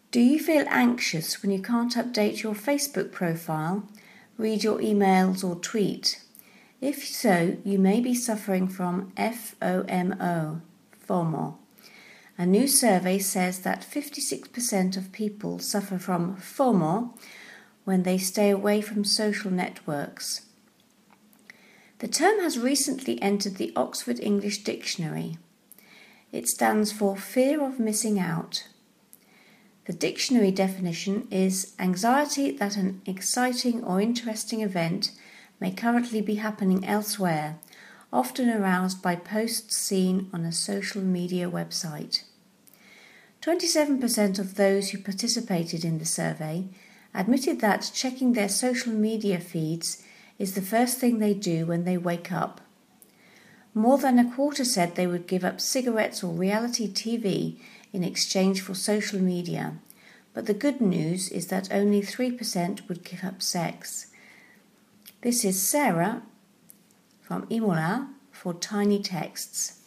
Do you feel anxious when you can't update your Facebook profile, read your emails or tweet? If so, you may be suffering from FOMO. A new survey says that 56% of people suffer from FOMO when they stay away from social networks. The term has recently entered the Oxford English Dictionary. It stands for fear of missing out. The dictionary definition is anxiety that an exciting or interesting event may currently be happening elsewhere, often aroused by posts seen on a social media website. 27% of those who participated in the survey admitted that checking their social media feeds is the first thing they do when they wake up. More than a quarter said they would give up cigarettes or reality TV in exchange for social media, but the good news is that only 3% would give up sex. This is Sarah from Imola for Tiny Texts.